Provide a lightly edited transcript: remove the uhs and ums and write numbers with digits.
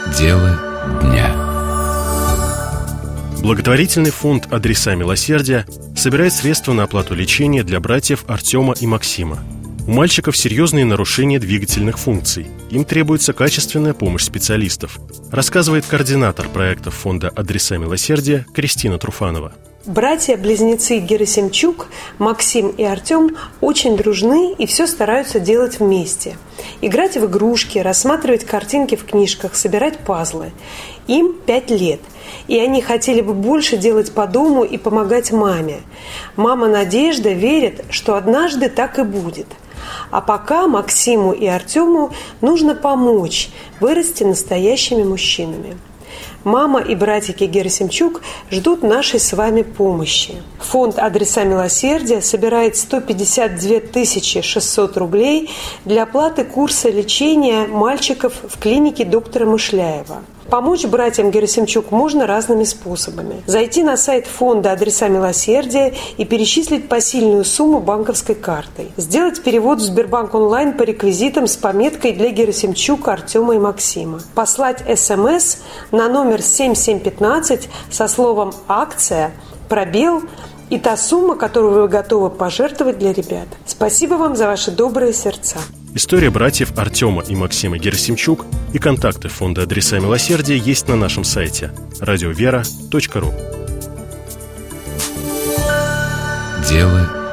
Дело дня. Благотворительный фонд «Адреса милосердия» собирает средства на оплату лечения для братьев Артема и Максима. У мальчиков серьезные нарушения двигательных функций. Им требуется качественная помощь специалистов, рассказывает координатор проекта фонда «Адреса милосердия» Кристина Труфанова. Братья-близнецы Герасимчук, Максим и Артем, очень дружны и все стараются делать вместе. Играть в игрушки, рассматривать картинки в книжках, собирать пазлы. Им 5 лет, и они хотели бы больше делать по дому и помогать маме. Мама Надежда верит, что однажды так и будет. А пока Максиму и Артему нужно помочь вырасти настоящими мужчинами. Мама и братики Герасимчук ждут нашей с вами помощи. Фонд «Адреса милосердия» собирает 152 600 рублей для оплаты курса лечения мальчиков в клинике доктора Мышляева. Помочь братьям Герасимчук можно разными способами. Зайти на сайт фонда «Адреса милосердия» и перечислить посильную сумму банковской картой. Сделать перевод в Сбербанк онлайн по реквизитам с пометкой для Герасимчука, Артема и Максима. Послать СМС на номер 7715 со словом «Акция», пробел и та сумма, которую вы готовы пожертвовать для ребят. Спасибо вам за ваши добрые сердца. История братьев Артема и Максима Герасимчук и контакты фонда «Адреса милосердия» есть на нашем сайте radiovera.ru. Дело